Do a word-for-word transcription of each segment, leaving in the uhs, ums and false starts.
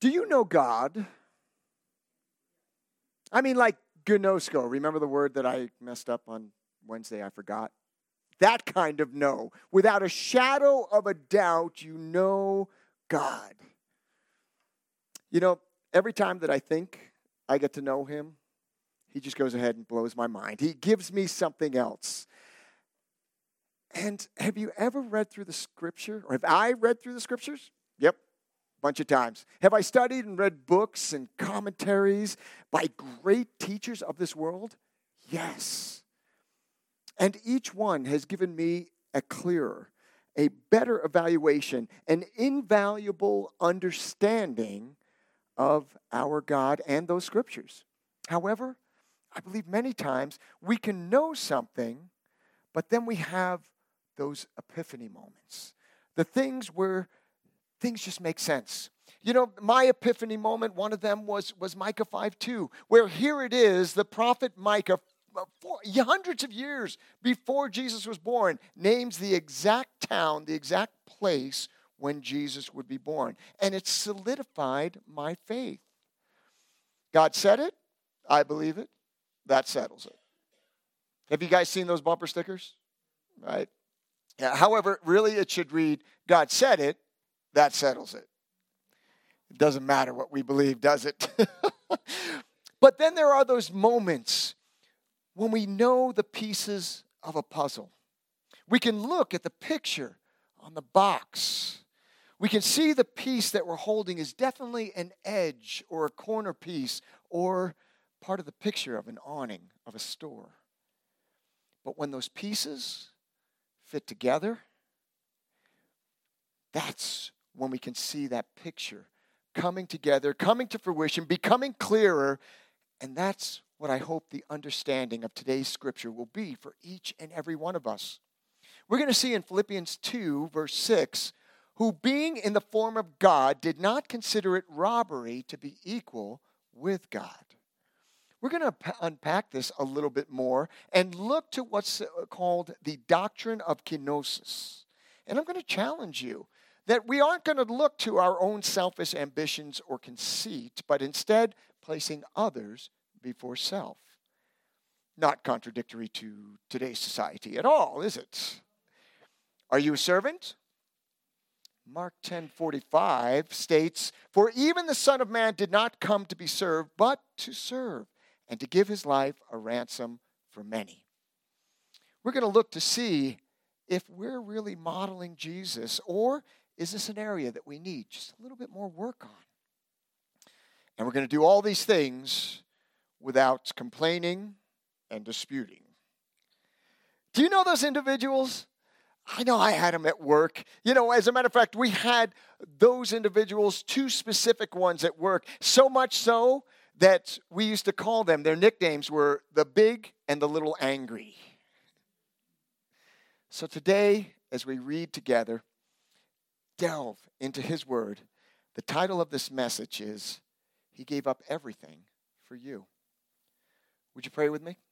Do you know God? I mean, like gnosko. Remember the word that I messed up on Wednesday? I forgot. That kind of know. Without a shadow of a doubt, you know God. You know, every time that I think I get to know him, he just goes ahead and blows my mind. He gives me something else. And have you ever read through the scripture? Or have I read through the scriptures? Yep, a bunch of times. Have I studied and read books and commentaries by great teachers of this world? Yes. And each one has given me a clearer, a better evaluation, an invaluable understanding of our God and those scriptures. However, I believe many times we can know something, but then we have those epiphany moments. The things where things just make sense. You know, my epiphany moment, one of them was, was Micah five two, where here it is, the prophet Micah, for hundreds of years before Jesus was born, names the exact town, the exact place when Jesus would be born. And it solidified my faith. God said it. I believe it. That settles it. Have you guys seen those bumper stickers? Right? Yeah, however, really it should read, God said it. That settles it. It doesn't matter what we believe, does it? But then there are those moments when we know the pieces of a puzzle. We can look at the picture on the box. We can see the piece that we're holding is definitely an edge or a corner piece or part of the picture of an awning of a store. But when those pieces fit together, that's when we can see that picture coming together, coming to fruition, becoming clearer. And that's what I hope the understanding of today's scripture will be for each and every one of us. We're going to see in Philippians two, verse six, who being in the form of God did not consider it robbery to be equal with God. We're going to unpack this a little bit more and look to what's called the doctrine of kenosis. And I'm going to challenge you that we aren't going to look to our own selfish ambitions or conceit, but instead placing others before self. Not contradictory to today's society at all, is it? Are you a servant? Mark ten forty-five states, "For even the Son of Man did not come to be served, but to serve, and to give his life a ransom for many." We're going to look to see if we're really modeling Jesus, or is this an area that we need just a little bit more work on? And we're going to do all these things without complaining and disputing. Do you know those individuals? I know I had them at work. You know, as a matter of fact, we had those individuals, two specific ones at work, so much so that we used to call them, their nicknames were the Big and the Little Angry. So today, as we read together, delve into his word, the title of this message is, He Gave Up Everything for You. Would you pray with me?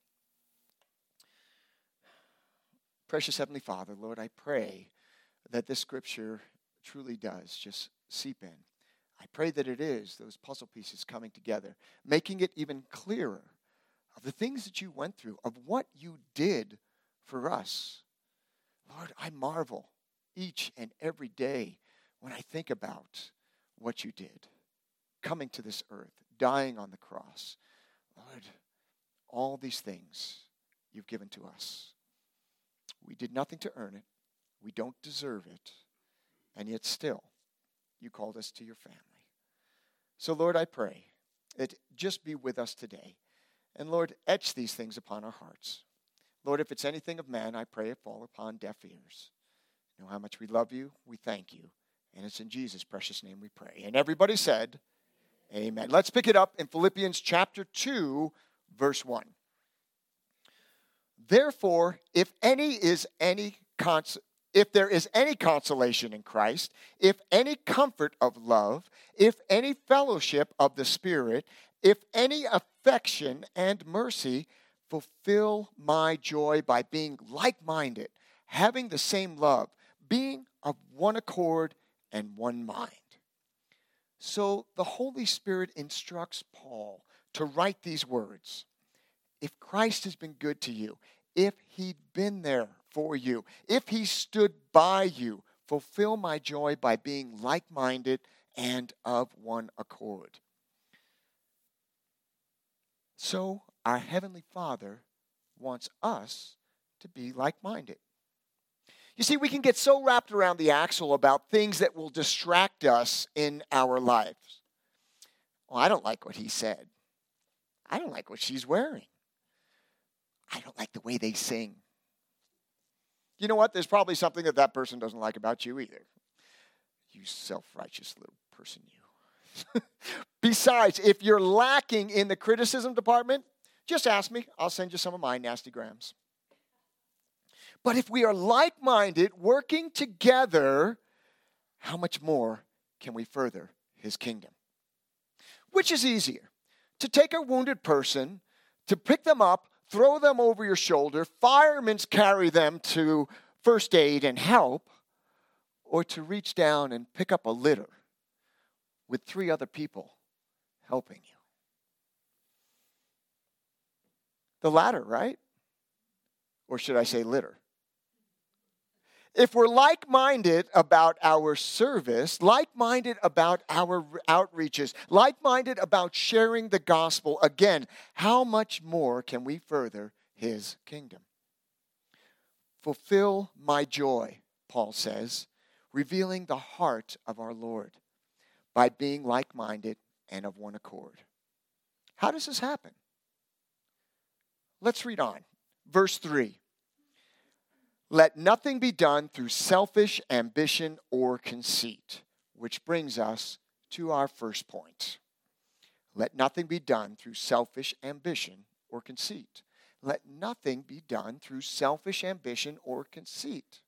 Precious Heavenly Father, Lord, I pray that this scripture truly does just seep in. I pray that it is those puzzle pieces coming together, making it even clearer of the things that you went through, of what you did for us. Lord, I marvel each and every day when I think about what you did, coming to this earth, dying on the cross. Lord, all these things you've given to us. We did nothing to earn it. We don't deserve it. And yet still, you called us to your family. So, Lord, I pray that just be with us today. And, Lord, etch these things upon our hearts. Lord, if it's anything of man, I pray it fall upon deaf ears. You know how much we love you. We thank you. And it's in Jesus' precious name we pray. And everybody said, amen. Let's pick it up in Philippians chapter two, verse one. Therefore, if any is any cons- if there is any consolation in Christ, if any comfort of love, if any fellowship of the Spirit, if any affection and mercy, fulfill my joy by being like-minded, having the same love, being of one accord and one mind. So the Holy Spirit instructs Paul to write these words. If Christ has been good to you, if he'd been there for you, if he stood by you, fulfill my joy by being like-minded and of one accord. So our Heavenly Father wants us to be like-minded. You see, we can get so wrapped around the axle about things that will distract us in our lives. Well, I don't like what he said. I don't like what she's wearing. I don't like the way they sing. You know what? There's probably something that that person doesn't like about you either. You self-righteous little person, you. Besides, if you're lacking in the criticism department, just ask me. I'll send you some of my nasty grams. But if we are like-minded, working together, how much more can we further his kingdom? Which is easier? To take a wounded person, to pick them up, throw them over your shoulder, firemen carry them to first aid and help, or to reach down and pick up a litter with three other people helping you? The latter, right? Or should I say litter? If we're like-minded about our service, like-minded about our outreaches, like-minded about sharing the gospel, again, how much more can we further his kingdom? Fulfill my joy, Paul says, revealing the heart of our Lord by being like-minded and of one accord. How does this happen? Let's read on. Verse three. Let nothing be done through selfish ambition or conceit, which brings us to our first point. Let nothing be done through selfish ambition or conceit. Let nothing be done through selfish ambition or conceit.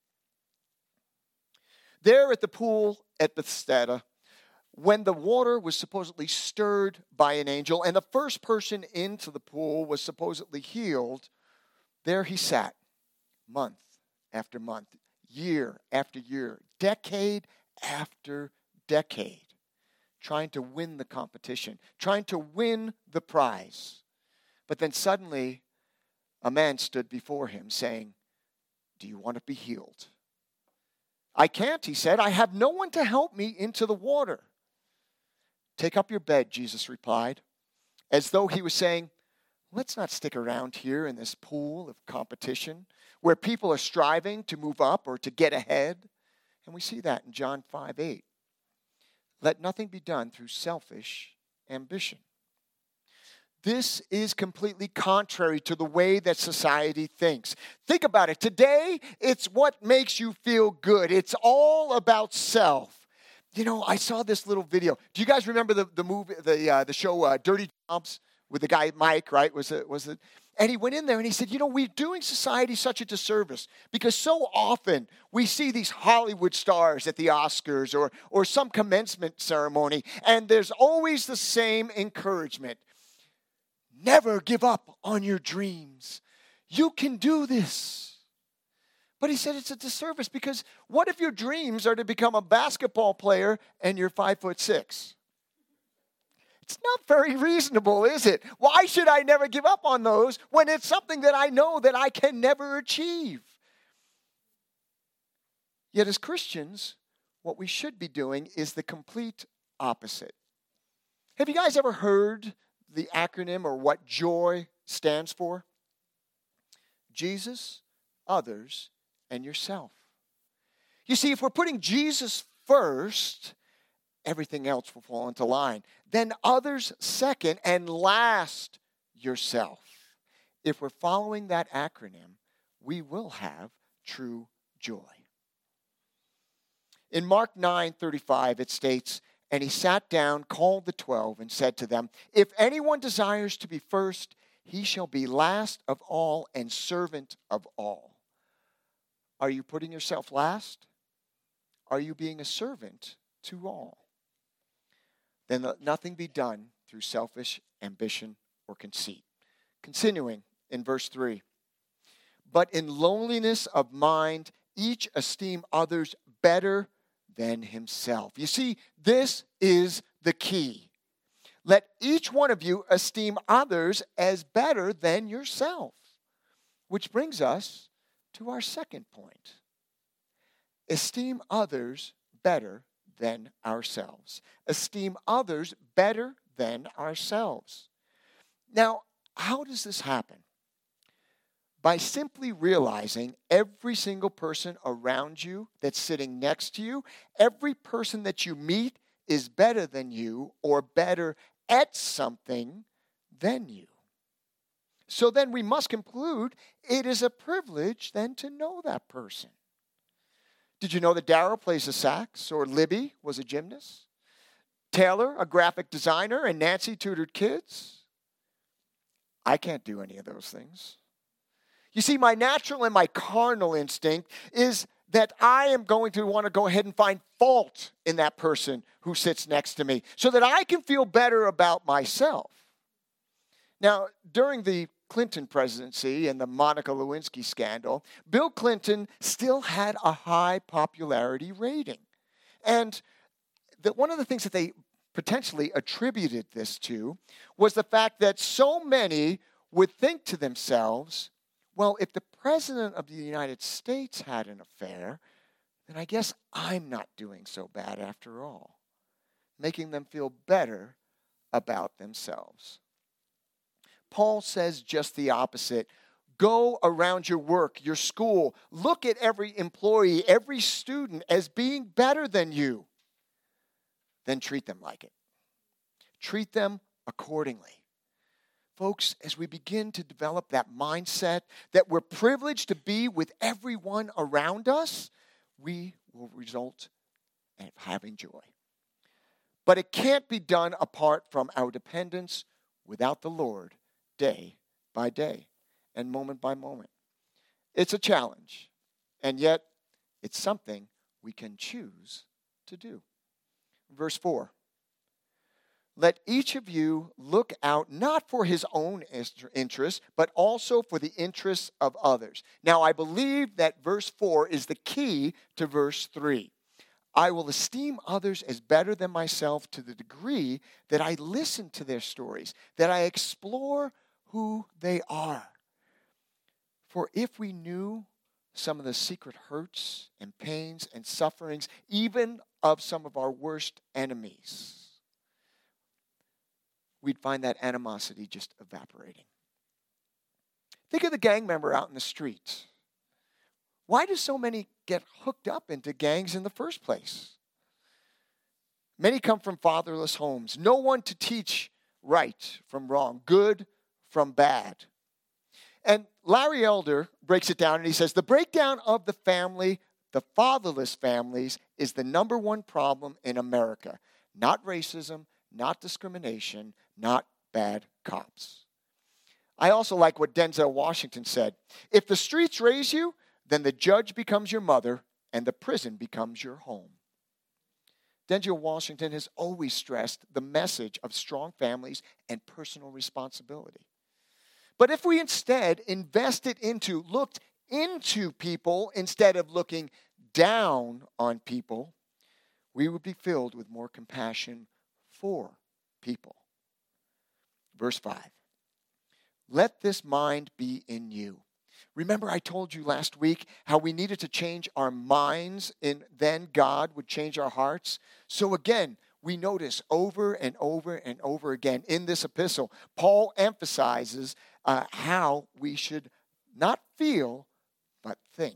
There at the pool at Bethesda, when the water was supposedly stirred by an angel and the first person into the pool was supposedly healed, there he sat, month after month, year after year, decade after decade, trying to win the competition, trying to win the prize. But then suddenly, a man stood before him saying, "Do you want to be healed?" "I can't," he said. "I have no one to help me into the water." "Take up your bed," Jesus replied, as though he was saying, let's not stick around here in this pool of competition where people are striving to move up or to get ahead. And we see that in John five eight. Let nothing be done through selfish ambition. This is completely contrary to the way that society thinks. Think about it. Today, it's what makes you feel good. It's all about self. You know, I saw this little video. Do you guys remember the, the movie, the uh, the show uh, Dirty Jobs with the guy Mike, right? Was it was it? And he went in there and he said, you know, we're doing society such a disservice because so often we see these Hollywood stars at the Oscars or or some commencement ceremony, and there's always the same encouragement. Never give up on your dreams. You can do this. But he said it's a disservice because what if your dreams are to become a basketball player and you're five foot six? It's not very reasonable, is it? Why should I never give up on those when it's something that I know that I can never achieve? Yet as Christians, what we should be doing is the complete opposite. Have you guys ever heard the acronym or what JOY stands for? Jesus, others, and yourself. You see, if we're putting Jesus first, everything else will fall into line. Then others second, and last, yourself. If we're following that acronym, we will have true joy. In Mark nine thirty-five, it states, and he sat down, called the twelve, and said to them, if anyone desires to be first, he shall be last of all and servant of all. Are you putting yourself last? Are you being a servant to all? Then let nothing be done through selfish ambition or conceit. Continuing in verse three. But in lowliness of mind, each esteem others better than himself. You see, this is the key. Let each one of you esteem others as better than yourself. Which brings us to our second point. Esteem others better than ourselves. Esteem others better than ourselves. Now, how does this happen? By simply realizing every single person around you that's sitting next to you, every person that you meet is better than you or better at something than you. So then we must conclude it is a privilege then to know that person. Did you know that Darryl plays the sax, or Libby was a gymnast? Taylor, a graphic designer, and Nancy tutored kids? I can't do any of those things. You see, my natural and my carnal instinct is that I am going to want to go ahead and find fault in that person who sits next to me so that I can feel better about myself. Now, during the Clinton presidency and the Monica Lewinsky scandal, Bill Clinton still had a high popularity rating. And the, one of the things that they potentially attributed this to was the fact that so many would think to themselves, well, if the President of the United States had an affair, then I guess I'm not doing so bad after all, making them feel better about themselves. Paul says just the opposite. Go around your work, your school. Look at every employee, every student as being better than you. Then treat them like it. Treat them accordingly. Folks, as we begin to develop that mindset that we're privileged to be with everyone around us, we will result in having joy. But it can't be done apart from our dependence without the Lord, day by day and moment by moment. It's a challenge, and yet it's something we can choose to do. Verse four. Let each of you look out not for his own interests, but also for the interests of others. Now, I believe that verse four is the key to verse three. I will esteem others as better than myself to the degree that I listen to their stories, that I explore who they are. For if we knew some of the secret hurts and pains and sufferings, even of some of our worst enemies, we'd find that animosity just evaporating. Think of the gang member out in the streets. Why do so many get hooked up into gangs in the first place? Many come from fatherless homes. No one to teach right from wrong, good from bad. And Larry Elder breaks it down and he says, the breakdown of the family, the fatherless families, is the number one problem in America. Not racism, not discrimination, not bad cops. I also like what Denzel Washington said. If the streets raise you, then the judge becomes your mother and the prison becomes your home. Denzel Washington has always stressed the message of strong families and personal responsibility. But if we instead invested into, looked into people instead of looking down on people, we would be filled with more compassion for people. Verse five. Let this mind be in you. Remember I told you last week how we needed to change our minds and then God would change our hearts? So again, we notice over and over and over again in this epistle, Paul emphasizes uh, how we should not feel, but think.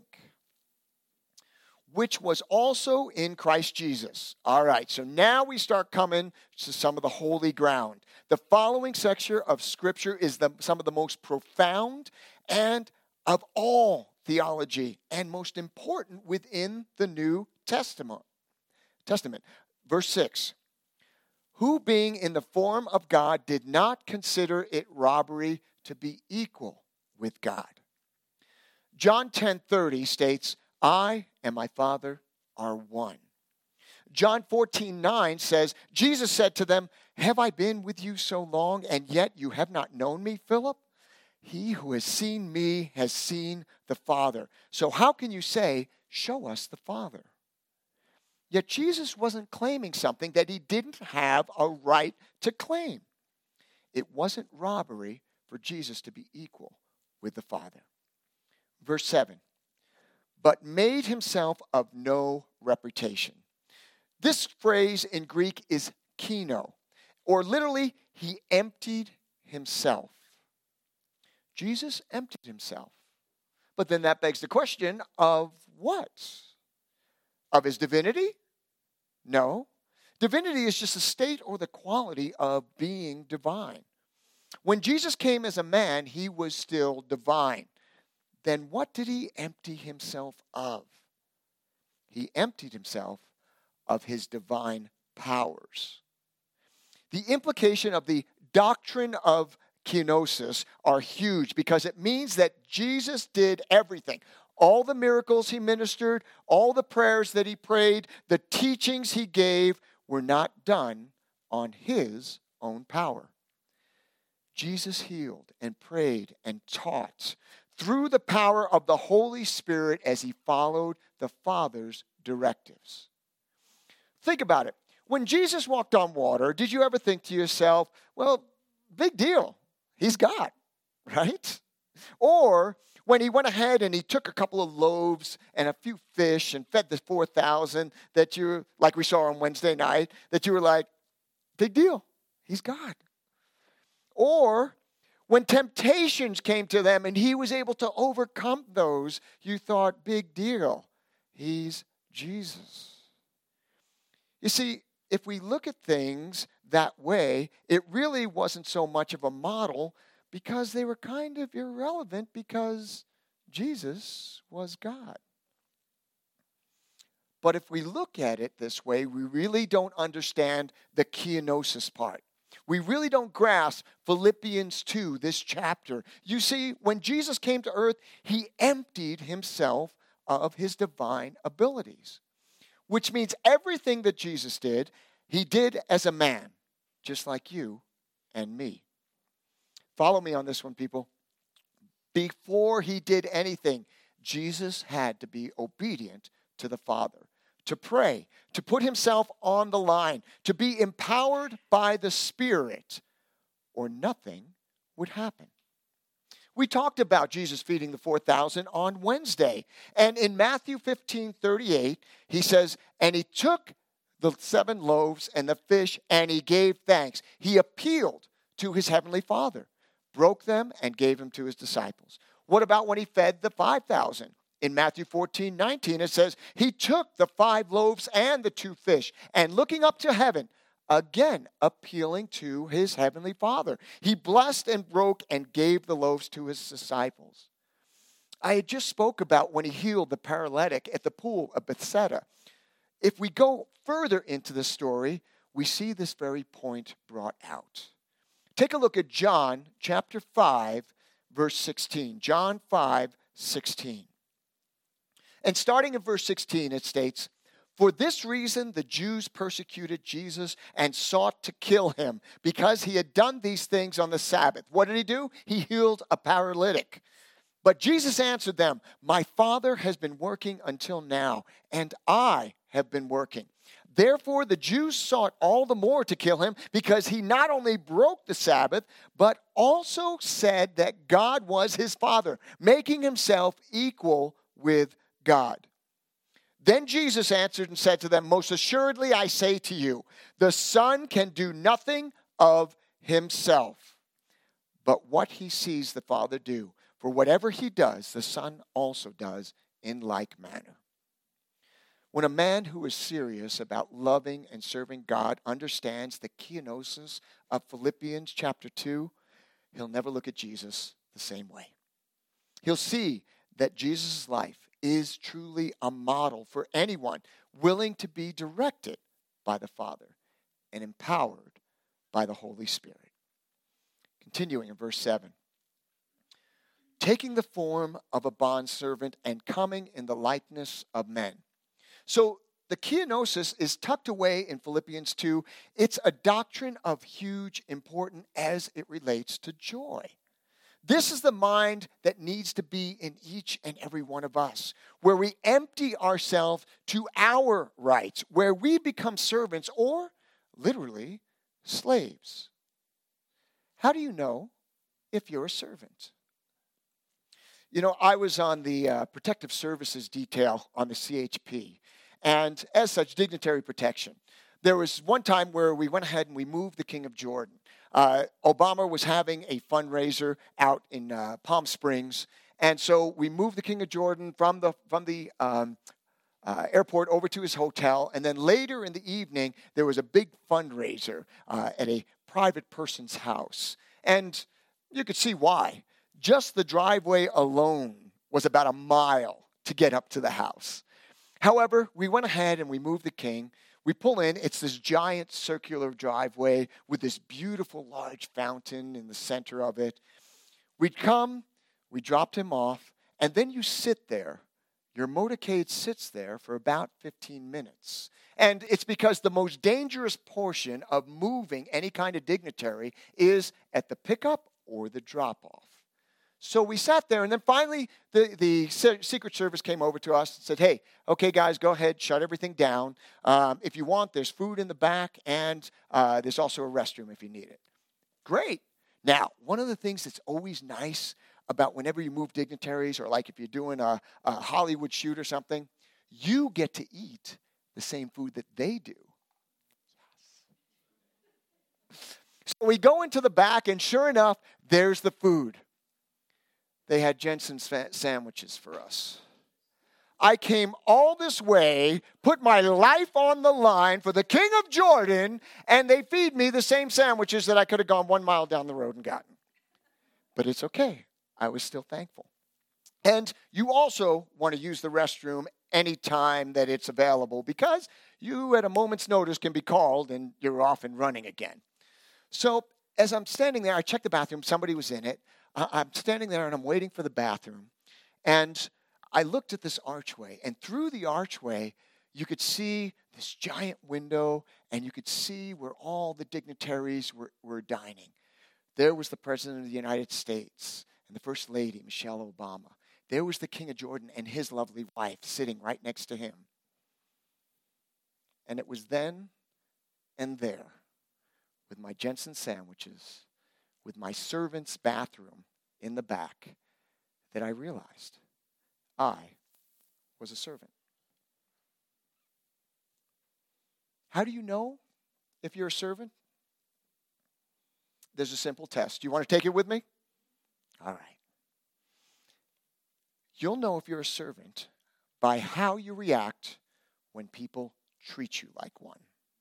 Which was also in Christ Jesus. All right, so now we start coming to some of the holy ground. The following section of Scripture is the, some of the most profound and of all theology and most important within the New Testament. Testament. Verse six. Who being in the form of God did not consider it robbery to be equal with God. John ten thirty states, I and my Father are one. John fourteen nine says, Jesus said to them, have I been with you so long, and yet you have not known me, Philip? He who has seen me has seen the Father. So how can you say, show us the Father? Yet Jesus wasn't claiming something that he didn't have a right to claim. It wasn't robbery for Jesus to be equal with the Father. Verse seven, but made himself of no reputation. This phrase in Greek is keno, or literally, he emptied himself. Jesus emptied himself. But then that begs the question of what? Of his divinity? No. Divinity is just a state or the quality of being divine. When Jesus came as a man, he was still divine. Then what did he empty himself of? He emptied himself of his divine powers. The implication of the doctrine of kenosis are huge because it means that Jesus did everything. All the miracles he ministered, all the prayers that he prayed, the teachings he gave were not done on his own power. Jesus healed and prayed and taught through the power of the Holy Spirit as he followed the Father's directives. Think about it. When Jesus walked on water, did you ever think to yourself, well, big deal, he's God, right? Or when he went ahead and he took a couple of loaves and a few fish and fed the four thousand that you, like we saw on Wednesday night, that you were like, big deal, he's God. Or when temptations came to them and he was able to overcome those, you thought, big deal, he's Jesus. You see, if we look at things that way, it really wasn't so much of a model because they were kind of irrelevant because Jesus was God. But if we look at it this way, we really don't understand the kenosis part. We really don't grasp Philippians two, this chapter. You see, when Jesus came to earth, he emptied himself of his divine abilities, which means everything that Jesus did, he did as a man, just like you and me. Follow me on this one, people. Before he did anything, Jesus had to be obedient to the Father, to pray, to put himself on the line, to be empowered by the Spirit, or nothing would happen. We talked about Jesus feeding the four thousand on Wednesday. And in Matthew fifteen thirty-eight, he says, and he took the seven loaves and the fish, and he gave thanks. He appealed to his heavenly Father, broke them, and gave them to his disciples. What about when he fed the five thousand? In Matthew fourteen nineteen, it says, he took the five loaves and the two fish, and looking up to heaven, again appealing to his heavenly Father, he blessed and broke and gave the loaves to his disciples. I had just spoke about when he healed the paralytic at the pool of Bethesda. If we go further into the story, we see this very point brought out. Take a look at John chapter five, verse sixteen. John five, sixteen. And starting in verse sixteen, it states, for this reason the Jews persecuted Jesus and sought to kill him because he had done these things on the Sabbath. What did he do? He healed a paralytic. But Jesus answered them, my Father has been working until now, and I have been working. Therefore the Jews sought all the more to kill him because he not only broke the Sabbath, but also said that God was his Father, making himself equal with God. Then Jesus answered and said to them, most assuredly I say to you, the Son can do nothing of himself, but what he sees the Father do. For whatever he does, the Son also does in like manner. When a man who is serious about loving and serving God understands the kenosis of Philippians chapter two, he'll never look at Jesus the same way. He'll see that Jesus' life is truly a model for anyone willing to be directed by the Father and empowered by the Holy Spirit. Continuing in verse seven. Taking the form of a bondservant and coming in the likeness of men. So the kenosis is tucked away in Philippians two. It's a doctrine of huge importance as it relates to joy. This is the mind that needs to be in each and every one of us, where we empty ourselves to our rights, where we become servants or literally slaves. How do you know if you're a servant? You know, I was on the uh, protective services detail on the C H P, and as such, dignitary protection. There was one time where we went ahead and we moved the King of Jordan. Uh, Obama was having a fundraiser out in uh, Palm Springs, and so we moved the King of Jordan from the from the um, uh, airport over to his hotel, and then later in the evening there was a big fundraiser uh, at a private person's house, and you could see why. Just the driveway alone was about a mile to get up to the house. However, we went ahead and we moved the king. We pull in. It's this giant circular driveway with this beautiful large fountain in the center of it. We'd come, we dropped him off, and then you sit there. Your motorcade sits there for about fifteen minutes. And it's because the most dangerous portion of moving any kind of dignitary is at the pickup or the drop-off. So we sat there, and then finally the, the Secret Service came over to us and said, hey, okay, guys, go ahead, shut everything down. Um, if you want, there's food in the back, and uh, there's also a restroom if you need it. Great. Now, one of the things that's always nice about whenever you move dignitaries, or like if you're doing a, a Hollywood shoot or something, you get to eat the same food that they do. Yes. So we go into the back, and sure enough, there's the food. They had Jensen sandwiches for us. I came all this way, put my life on the line for the King of Jordan, and they feed me the same sandwiches that I could have gone one mile down the road and gotten. But it's okay. I was still thankful. And you also want to use the restroom anytime that it's available, because you, at a moment's notice, can be called and you're off and running again. So as I'm standing there, I checked the bathroom. Somebody was in it. I'm standing there and I'm waiting for the bathroom. And I looked at this archway. And through the archway, you could see this giant window. And you could see where all the dignitaries were, were dining. There was the President of the United States and the First Lady, Michelle Obama. There was the King of Jordan and his lovely wife sitting right next to him. And it was then and there, with my Jensen sandwiches, with my servant's bathroom in the back, that I realized I was a servant. How do you know if you're a servant? There's a simple test. You want to take it with me? All right. You'll know if you're a servant by how you react when people treat you like one.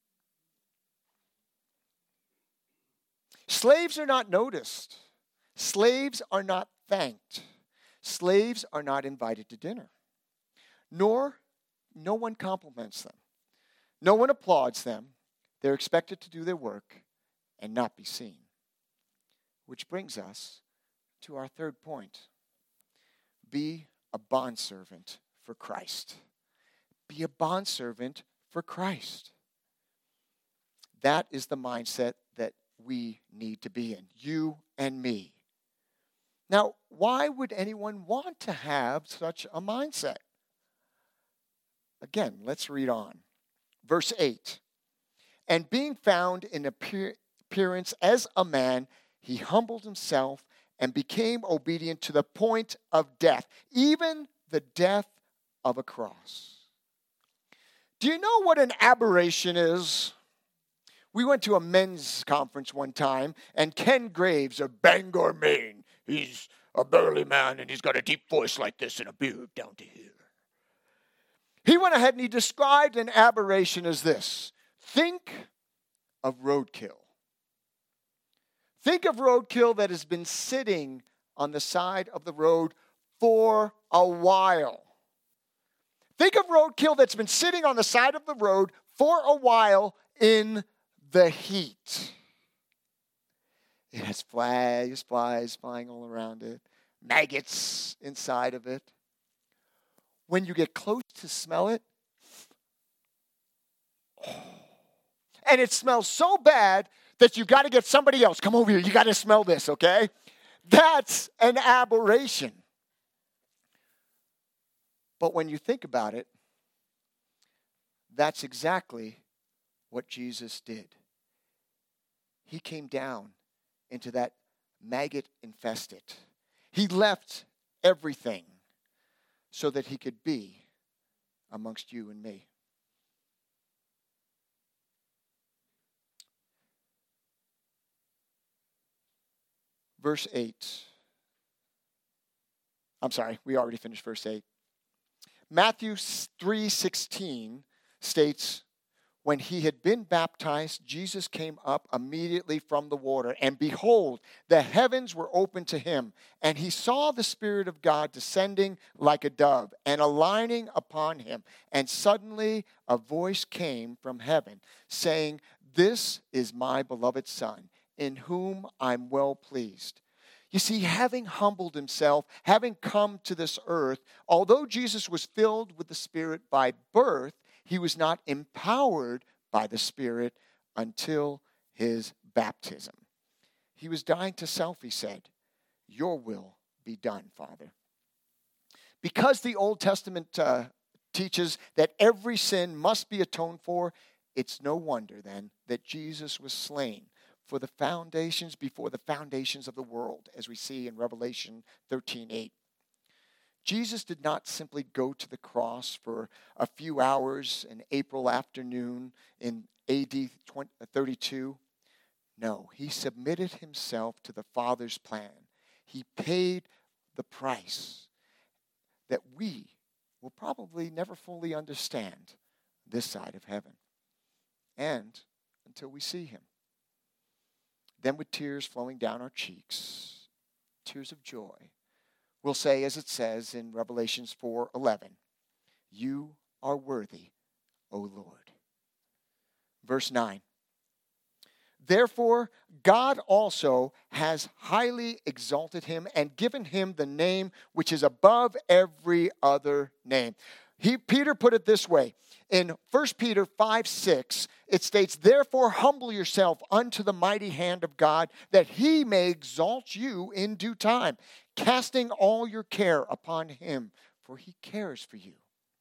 Slaves are not noticed. Slaves are not thanked. Slaves are not invited to dinner. Nor, no one compliments them. No one applauds them. They're expected to do their work and not be seen. Which brings us to our third point. Be a bondservant for Christ. Be a bondservant for Christ. That is the mindset that we need to be in, you and me. Now, why would anyone want to have such a mindset? Again, let's read on. Verse eight. And being found in appearance as a man, he humbled himself and became obedient to the point of death, even the death of a cross. Do you know what an aberration is? We went to a men's conference one time, and Ken Graves of Bangor, Maine, he's a burly man, and he's got a deep voice like this and a beard down to here. He went ahead and he described an aberration as this. Think of roadkill. Think of roadkill that has been sitting on the side of the road for a while. Think of roadkill that's been sitting on the side of the road for a while in the heat. It has flies, flies flying all around it, maggots inside of it. When you get close to smell it, and it smells so bad that you got to get somebody else. Come over here. You got to smell this, okay? That's an aberration. But when you think about it, that's exactly what Jesus did. He came down into that maggot infested. He left everything so that he could be amongst you and me. Verse eight. I'm sorry, we already finished verse eight. Matthew three sixteen states, when he had been baptized, Jesus came up immediately from the water, and behold, the heavens were opened to him, and he saw the Spirit of God descending like a dove and aligning upon him. And suddenly a voice came from heaven, saying, "This is my beloved Son, in whom I'm well pleased." You see, having humbled himself, having come to this earth, although Jesus was filled with the Spirit by birth, he was not empowered by the Spirit until his baptism. He was dying to self, he said, "Your will be done, Father." Because the Old Testament uh, teaches that every sin must be atoned for, it's no wonder then that Jesus was slain for the foundations, before the foundations of the world, as we see in Revelation thirteen eight. Jesus did not simply go to the cross for a few hours an April afternoon in A D thirty-two. No, he submitted himself to the Father's plan. He paid the price that we will probably never fully understand this side of heaven, and until we see him. Then with tears flowing down our cheeks, tears of joy, we'll say, as it says in Revelations four eleven, "You are worthy, O Lord." Verse nine, "Therefore God also has highly exalted him and given him the name which is above every other name." He, Peter put it this way. In First Peter five six, it states, "Therefore humble yourself unto the mighty hand of God, that he may exalt you in due time, casting all your care upon him, for he cares for you."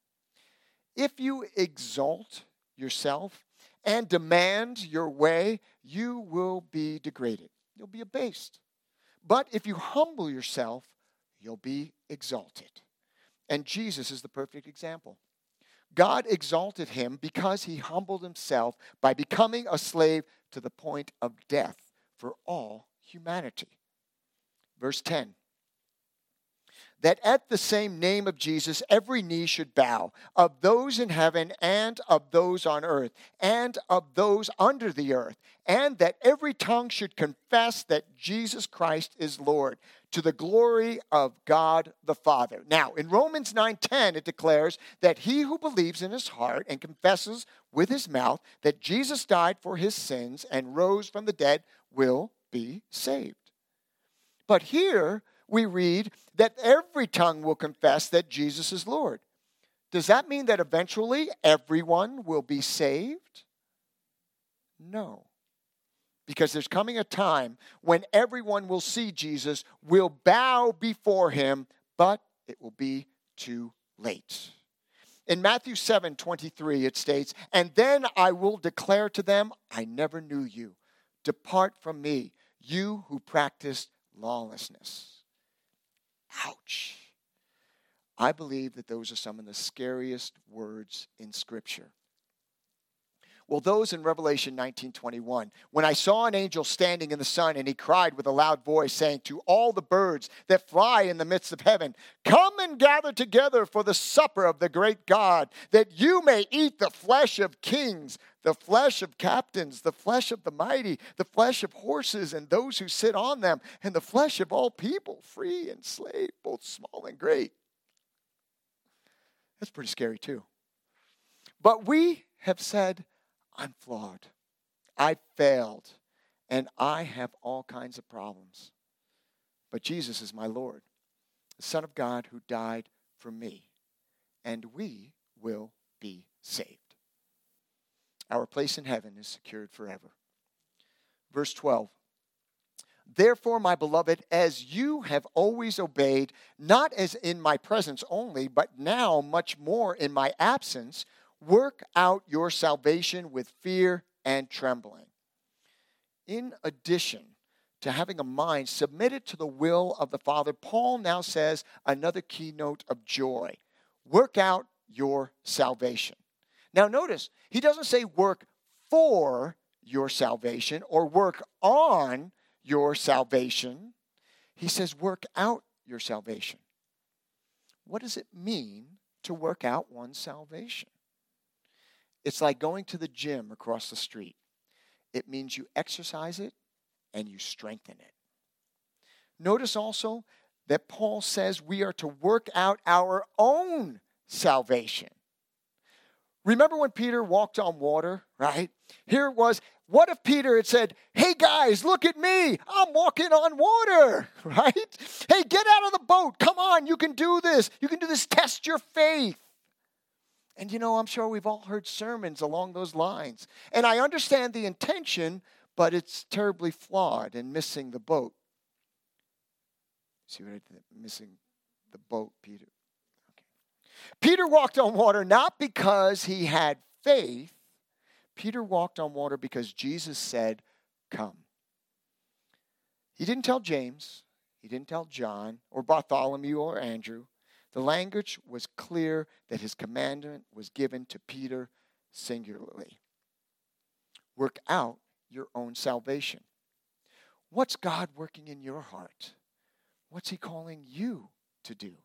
If you exalt yourself and demand your way, you will be degraded. You'll be abased. But if you humble yourself, you'll be exalted. And Jesus is the perfect example. God exalted him because he humbled himself by becoming a slave to the point of death for all humanity. Verse ten, "That at the same name of Jesus every knee should bow, of those in heaven and of those on earth and of those under the earth, and that every tongue should confess that Jesus Christ is Lord, to the glory of God the Father." Now, in Romans nine ten, it declares that he who believes in his heart and confesses with his mouth that Jesus died for his sins and rose from the dead will be saved. But here we read that every tongue will confess that Jesus is Lord. Does that mean that eventually everyone will be saved? No. Because there's coming a time when everyone will see Jesus, will bow before him, but it will be too late. In Matthew seven twenty-three, it states, "And then I will declare to them, I never knew you. Depart from me, you who practiced lawlessness." Ouch. I believe that those are some of the scariest words in Scripture. Well, those in Revelation nineteen twenty-one, "When I saw an angel standing in the sun, and he cried with a loud voice, saying to all the birds that fly in the midst of heaven, 'Come and gather together for the supper of the great God, that you may eat the flesh of kings, the flesh of captains, the flesh of the mighty, the flesh of horses and those who sit on them, and the flesh of all people, free and slave, both small and great.'" That's pretty scary too. But we have said, "I'm flawed, I failed, and I have all kinds of problems. But Jesus is my Lord, the Son of God who died for me, and we will be saved." Our place in heaven is secured forever. Verse twelve, Therefore, my beloved, as you have always obeyed, not as in my presence only, but now much more in my absence, work out your salvation with fear and trembling. In addition to having a mind submitted to the will of the Father, Paul now says another keynote of joy. Work out your salvation. Now notice, he doesn't say work for your salvation or work on your salvation. He says work out your salvation. What does it mean to work out one's salvation? It's like going to the gym across the street. It means you exercise it and you strengthen it. Notice also that Paul says we are to work out our own salvation. Remember when Peter walked on water, right? Here it was. What if Peter had said, hey guys, look at me. I'm walking on water, right? Hey, get out of the boat. Come on, you can do this. You can do this. Test your faith. And you know, I'm sure we've all heard sermons along those lines. And I understand the intention, but it's terribly flawed and missing the boat. See what I did? Missing the boat, Peter. Okay. Peter walked on water not because he had faith. Peter walked on water because Jesus said, come. He didn't tell James. He didn't tell John or Bartholomew or Andrew. The language was clear that his commandment was given to Peter singularly. Work out your own salvation. What's God working in your heart? What's he calling you to do?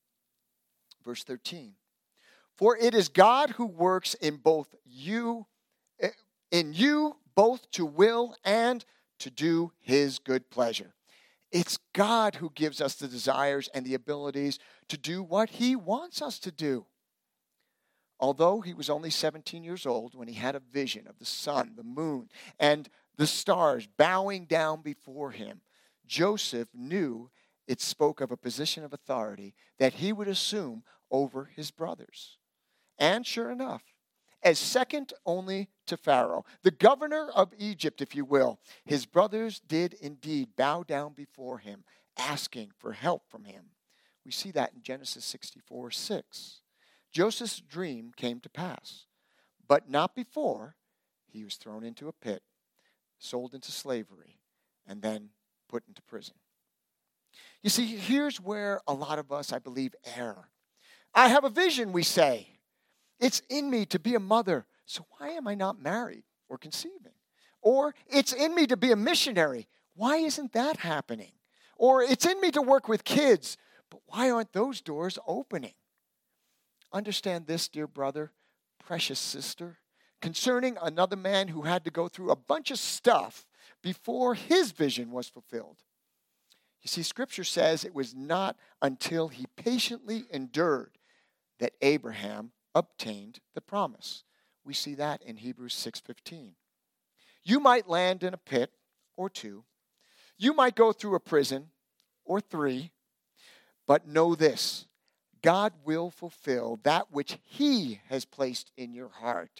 Verse thirteen. For it is God who works in both you, in you both to will and to do his good pleasure. It's God who gives us the desires and the abilities to do what he wants us to do. Although he was only seventeen years old when he had a vision of the sun, the moon, and the stars bowing down before him, Joseph knew it spoke of a position of authority that he would assume over his brothers. And sure enough, as second only to Pharaoh, the governor of Egypt, if you will, his brothers did indeed bow down before him, asking for help from him. We see that in Genesis sixty-four six. Joseph's dream came to pass, but not before he was thrown into a pit, sold into slavery, and then put into prison. You see, here's where a lot of us, I believe, err. I have a vision, we say. It's in me to be a mother, so why am I not married or conceiving? Or it's in me to be a missionary. Why isn't that happening? Or it's in me to work with kids, but why aren't those doors opening? Understand this, dear brother, precious sister, concerning another man who had to go through a bunch of stuff before his vision was fulfilled. You see, Scripture says it was not until he patiently endured that Abraham obtained the promise. We see that in Hebrews six fifteen. You might land in a pit or two. You might go through a prison or three. But know this, God will fulfill that which he has placed in your heart.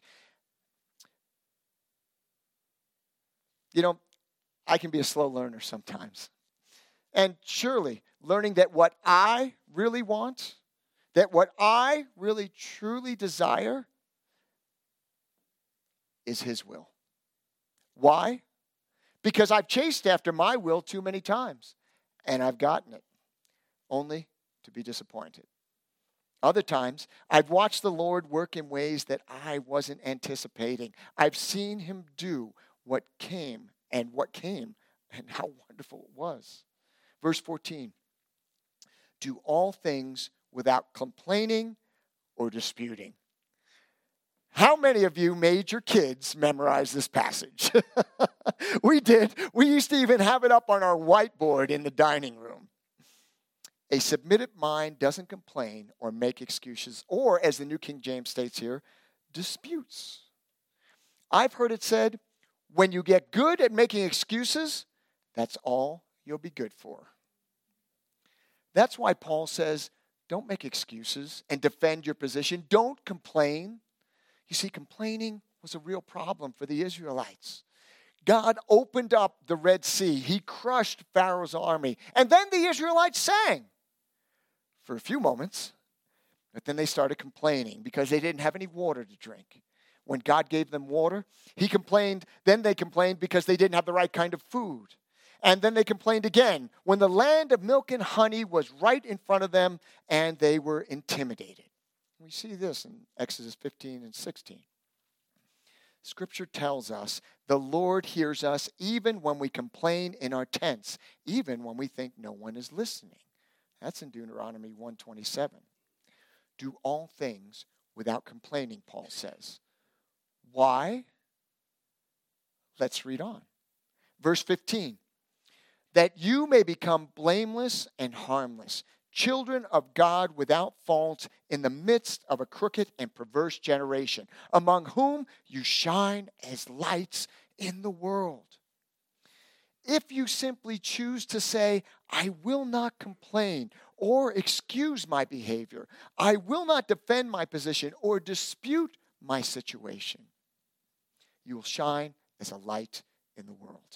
You know, I can be a slow learner sometimes. And surely, learning that what I really want, that what I really truly desire is his will. Why? Because I've chased after my will too many times, and I've gotten it, only to be disappointed. Other times, I've watched the Lord work in ways that I wasn't anticipating. I've seen him do what came and what came and how wonderful it was. Verse fourteen, do all things without complaining or disputing. How many of you made your kids memorize this passage? We did. We used to even have it up on our whiteboard in the dining room. A submitted mind doesn't complain or make excuses, or, as the New King James states here, disputes. I've heard it said, when you get good at making excuses, that's all you'll be good for. That's why Paul says, don't make excuses and defend your position. Don't complain. You see, complaining was a real problem for the Israelites. God opened up the Red Sea. He crushed Pharaoh's army. And then the Israelites sang for a few moments. But then they started complaining because they didn't have any water to drink. When God gave them water, he complained. Then they complained because they didn't have the right kind of food. And then they complained again when the land of milk and honey was right in front of them and they were intimidated. We see this in Exodus fifteen and sixteen. Scripture tells us the Lord hears us even when we complain in our tents, even when we think no one is listening. That's in Deuteronomy one twenty-seven. Do all things without complaining, Paul says. Why? Let's read on. Verse fifteen. That you may become blameless and harmless, children of God without fault in the midst of a crooked and perverse generation, among whom you shine as lights in the world. If you simply choose to say, I will not complain or excuse my behavior, I will not defend my position or dispute my situation, you will shine as a light in the world.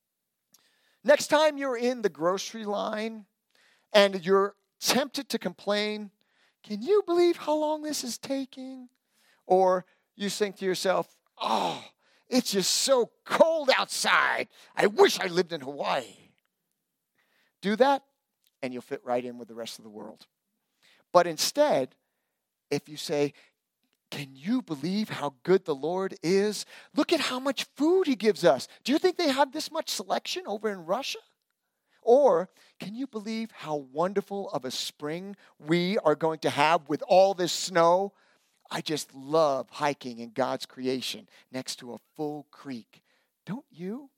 Next time you're in the grocery line and you're tempted to complain, can you believe how long this is taking? Or you think to yourself, oh, it's just so cold outside. I wish I lived in Hawaii. Do that, and you'll fit right in with the rest of the world. But instead, if you say, can you believe how good the Lord is? Look at how much food he gives us. Do you think they have this much selection over in Russia? Or can you believe how wonderful of a spring we are going to have with all this snow? I just love hiking in God's creation next to a full creek. Don't you?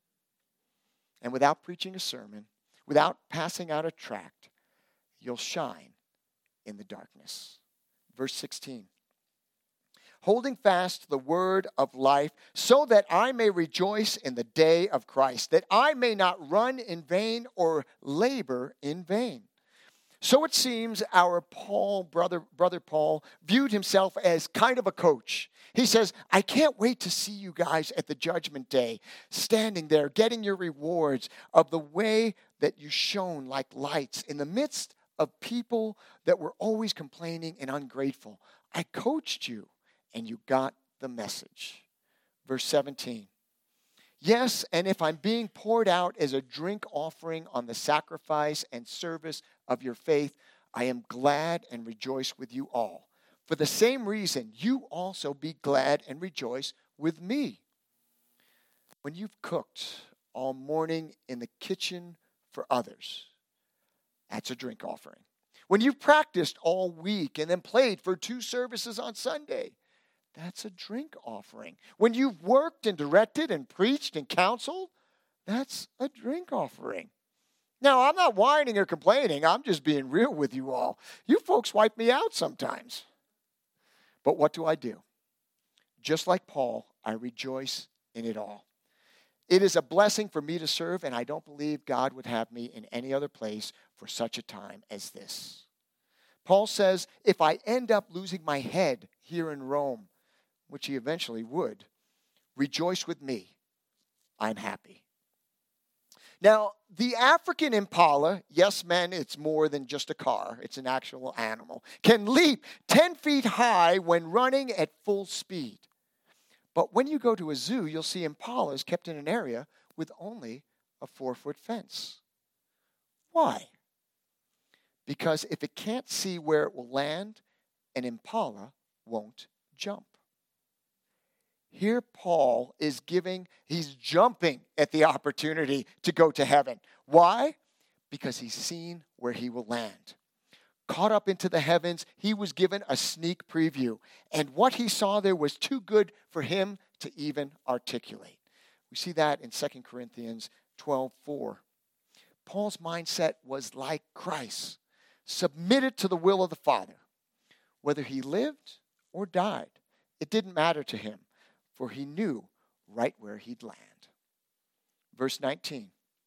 And without preaching a sermon, without passing out a tract, you'll shine in the darkness. Verse sixteen. Holding fast the word of life, so that I may rejoice in the day of Christ, that I may not run in vain or labor in vain. So it seems our Paul, brother, brother Paul, viewed himself as kind of a coach. He says, I can't wait to see you guys at the judgment day, standing there, getting your rewards of the way that you shone like lights in the midst of people that were always complaining and ungrateful. I coached you. And you got the message. Verse seventeen. Yes, and if I'm being poured out as a drink offering on the sacrifice and service of your faith, I am glad and rejoice with you all. For the same reason, you also be glad and rejoice with me. When you've cooked all morning in the kitchen for others, that's a drink offering. When you've practiced all week and then played for two services on Sunday, that's a drink offering. When you've worked and directed and preached and counseled, that's a drink offering. Now, I'm not whining or complaining. I'm just being real with you all. You folks wipe me out sometimes. But what do I do? Just like Paul, I rejoice in it all. It is a blessing for me to serve, and I don't believe God would have me in any other place for such a time as this. Paul says, if I end up losing my head here in Rome, which he eventually would, rejoice with me. I'm happy. Now, the African impala, yes, men, it's more than just a car. It's an actual animal, can leap ten feet high when running at full speed. But when you go to a zoo, you'll see impalas kept in an area with only a four-foot fence. Why? Because if it can't see where it will land, an impala won't jump. Here Paul is giving, he's jumping at the opportunity to go to heaven. Why? Because he's seen where he will land. Caught up into the heavens, he was given a sneak preview. And what he saw there was too good for him to even articulate. We see that in Second Corinthians twelve four. Paul's mindset was like Christ, submitted to the will of the Father. Whether he lived or died, it didn't matter to him. For he knew right where he'd land. Verse nineteen.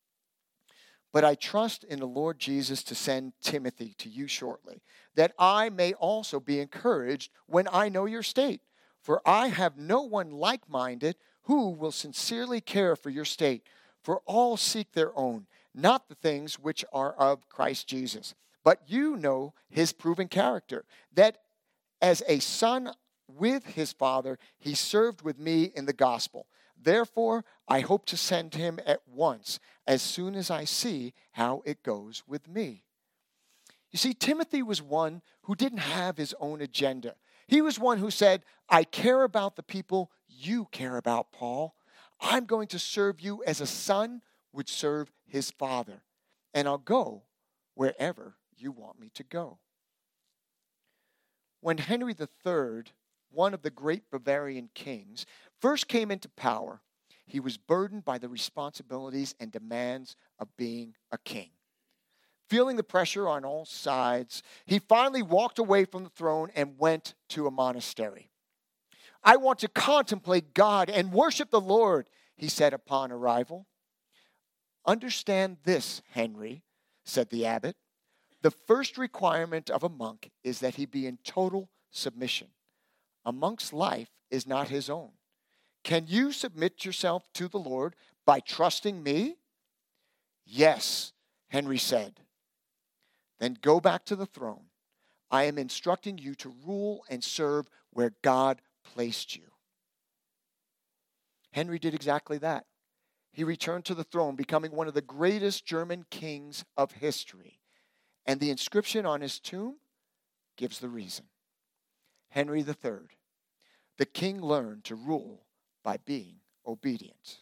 But I trust in the Lord Jesus to send Timothy to you shortly, that I may also be encouraged when I know your state. For I have no one like-minded who will sincerely care for your state. For all seek their own, not the things which are of Christ Jesus. But you know his proven character, that as a son with his father, he served with me in the gospel. Therefore, I hope to send him at once, as soon as I see how it goes with me. You see, Timothy was one who didn't have his own agenda. He was one who said, I care about the people you care about, Paul. I'm going to serve you as a son would serve his father, and I'll go wherever you want me to go. When Henry the Third, one of the great Bavarian kings, first came into power, he was burdened by the responsibilities and demands of being a king. Feeling the pressure on all sides, he finally walked away from the throne and went to a monastery. I want to contemplate God and worship the Lord, he said upon arrival. Understand this, Henry, said the abbot. The first requirement of a monk is that he be in total submission. A monk's life is not his own. Can you submit yourself to the Lord by trusting me? Yes, Henry said. Then go back to the throne. I am instructing you to rule and serve where God placed you. Henry did exactly that. He returned to the throne, becoming one of the greatest German kings of history. And the inscription on his tomb gives the reason. Henry the Third, the king learned to rule by being obedient.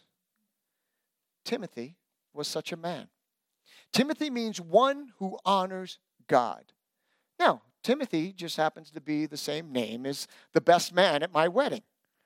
Timothy was such a man. Timothy means one who honors God. Now, Timothy just happens to be the same name as the best man at my wedding.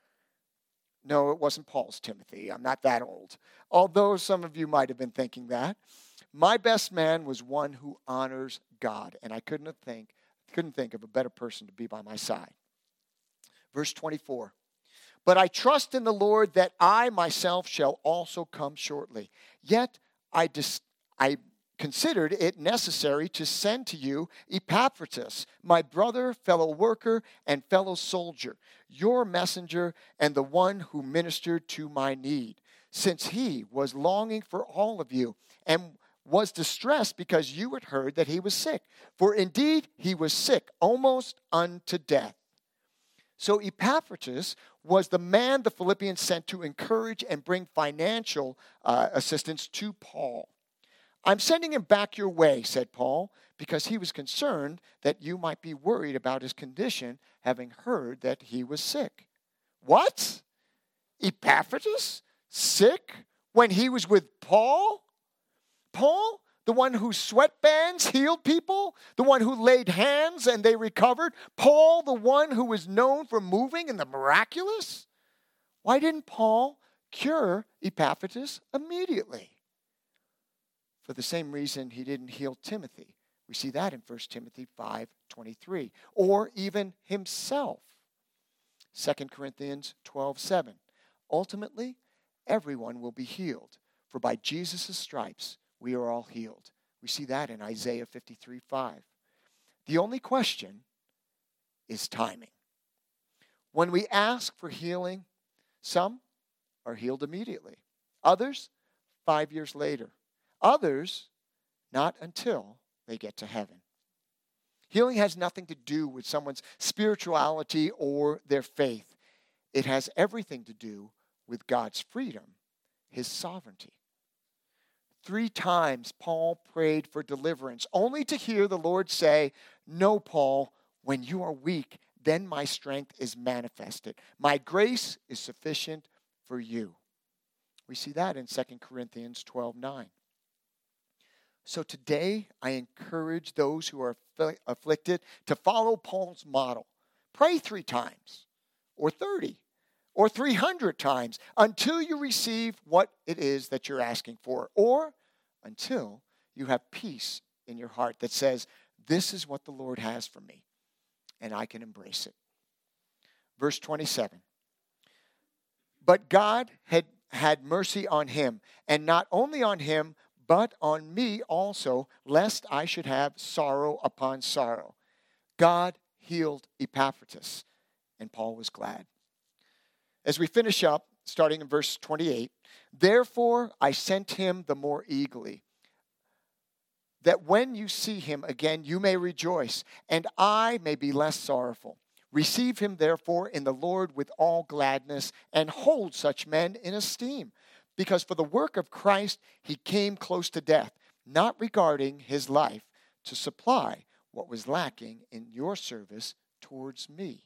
No, it wasn't Paul's Timothy. I'm not that old. Although some of you might have been thinking that. My best man was one who honors God, and I couldn't have think, couldn't think of a better person to be by my side. Verse twenty-four. But I trust in the Lord that I myself shall also come shortly. Yet I, dis- I considered it necessary to send to you Epaphroditus, my brother, fellow worker, and fellow soldier, your messenger, and the one who ministered to my need, since he was longing for all of you, and was distressed because you had heard that he was sick. For indeed he was sick, almost unto death. So Epaphroditus was the man the Philippians sent to encourage and bring financial uh, assistance to Paul. I'm sending him back your way, said Paul, because he was concerned that you might be worried about his condition, having heard that he was sick. What? Epaphroditus? Sick? When he was with Paul? Paul? The one whose sweatbands healed people? The one who laid hands and they recovered? Paul, the one who was known for moving in the miraculous? Why didn't Paul cure Epaphroditus immediately? For the same reason he didn't heal Timothy. We see that in First Timothy five twenty-three. Or even himself. Second Corinthians twelve seven. Ultimately, everyone will be healed, for by Jesus' stripes we are all healed. We see that in Isaiah fifty-three five. The only question is timing. When we ask for healing, some are healed immediately. Others, five years later. Others, not until they get to heaven. Healing has nothing to do with someone's spirituality or their faith. It has everything to do with God's freedom, his sovereignty. Three times Paul prayed for deliverance, only to hear the Lord say, "No, Paul, when you are weak, then my strength is manifested. My grace is sufficient for you." We see that in Second Corinthians twelve nine. So today, I encourage those who are afflicted to follow Paul's model. Pray three times, or thirty, or three hundred times, until you receive what it is that you're asking for, or until you have peace in your heart that says, this is what the Lord has for me, and I can embrace it. Verse twenty-seven. But God had had mercy on him, and not only on him, but on me also, lest I should have sorrow upon sorrow. God healed Epaphroditus, and Paul was glad. As we finish up, starting in verse twenty-eight. Therefore I sent him the more eagerly, that when you see him again you may rejoice, and I may be less sorrowful. Receive him therefore in the Lord with all gladness, and hold such men in esteem. Because for the work of Christ he came close to death, not regarding his life, to supply what was lacking in your service towards me.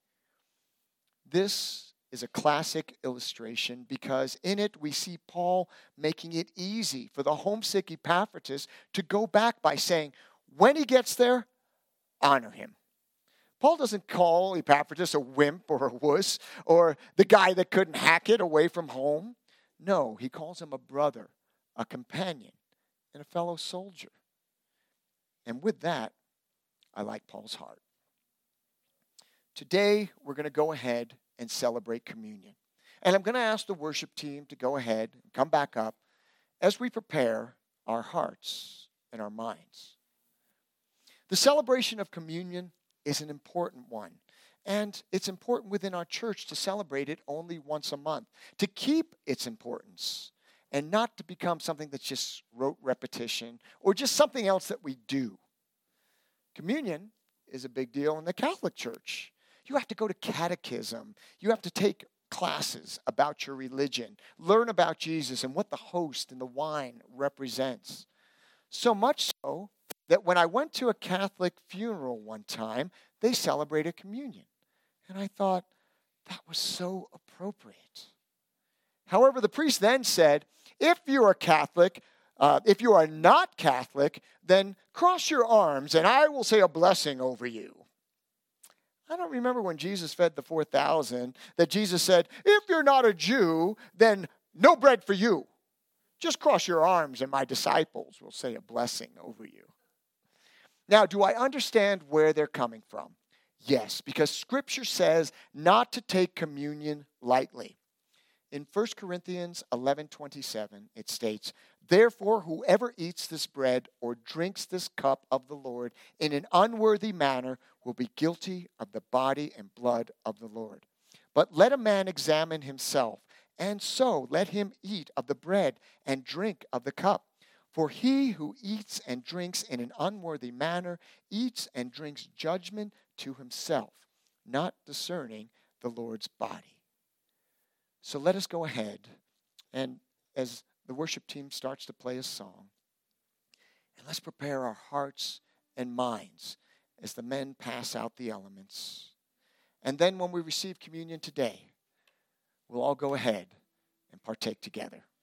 This is a classic illustration because in it we see Paul making it easy for the homesick Epaphroditus to go back by saying, when he gets there, honor him. Paul doesn't call Epaphroditus a wimp or a wuss or the guy that couldn't hack it away from home. No, he calls him a brother, a companion, and a fellow soldier. And with that, I like Paul's heart. Today, we're going to go ahead and celebrate communion. And I'm going to ask the worship team to go ahead and come back up as we prepare our hearts and our minds. The celebration of communion is an important one. And it's important within our church to celebrate it only once a month, to keep its importance and not to become something that's just rote repetition or just something else that we do. Communion is a big deal in the Catholic Church. You have to go to catechism. You have to take classes about your religion, learn about Jesus and what the host and the wine represents. So much so that when I went to a Catholic funeral one time, they celebrated communion. And I thought, that was so appropriate. However, the priest then said, if you're a Catholic, uh, if you are not Catholic, then cross your arms and I will say a blessing over you. I don't remember when Jesus fed the four thousand that Jesus said, if you're not a Jew, then no bread for you. Just cross your arms and my disciples will say a blessing over you. Now, do I understand where they're coming from? Yes, because Scripture says not to take communion lightly. In First Corinthians eleven twenty-seven, it states, therefore, whoever eats this bread or drinks this cup of the Lord in an unworthy manner will be guilty of the body and blood of the Lord. But let a man examine himself, and so let him eat of the bread and drink of the cup. For he who eats and drinks in an unworthy manner eats and drinks judgment to himself, not discerning the Lord's body. So let us go ahead, and as the worship team starts to play a song, and let's prepare our hearts and minds as the men pass out the elements. And then when we receive communion today, we'll all go ahead and partake together.